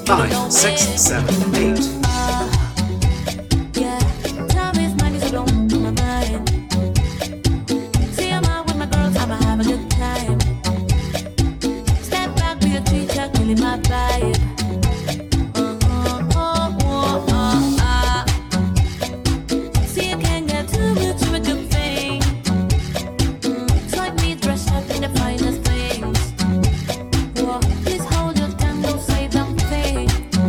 5, 6, 7, 8. My vibe. See, you can't get too much of a good thing. It's like me dressed up in the finest things. Whoa, please hold your tongue, don't say something.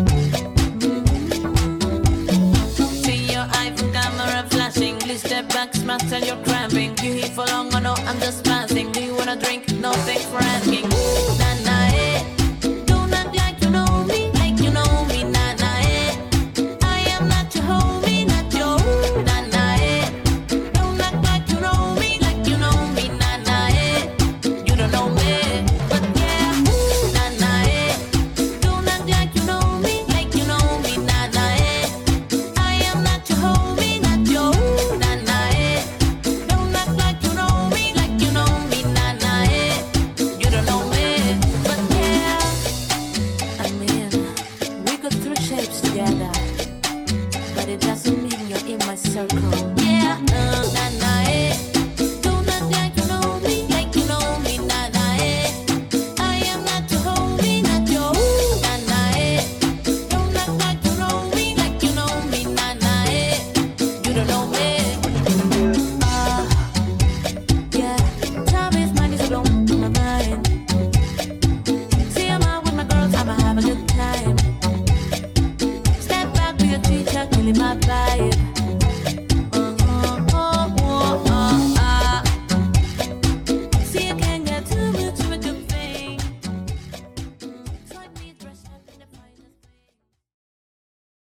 See your iPhone camera flashing. Please step back, smash and you're cramping. You here for long or no, I'm just passing. Do you wanna drink? No, thanks for asking.